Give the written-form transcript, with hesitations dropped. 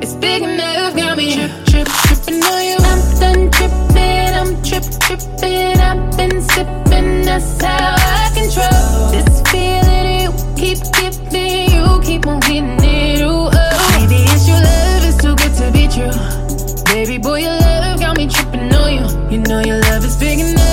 It's big enough, got me tripping on you. I'm done tripping, I'm tripping. I've been sipping, that's how I control this feeling you keep giving. You keep on getting it, ooh, oh. Maybe it's your love, it's too good to be true. Baby boy, your love got me tripping on you. You know your love is big enough.